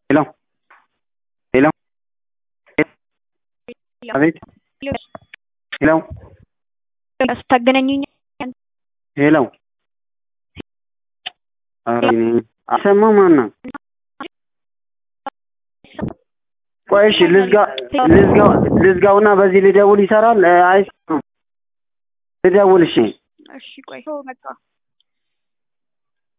Hello. Hello. አቤት ሄሎ ታገናኙኝ ሄሎ አሰማው ማና ቆይሽ ልዝጋውና በዚህ ልደውል ይሰራል አይሰማም ልደውል እሺ ቆይ በቃ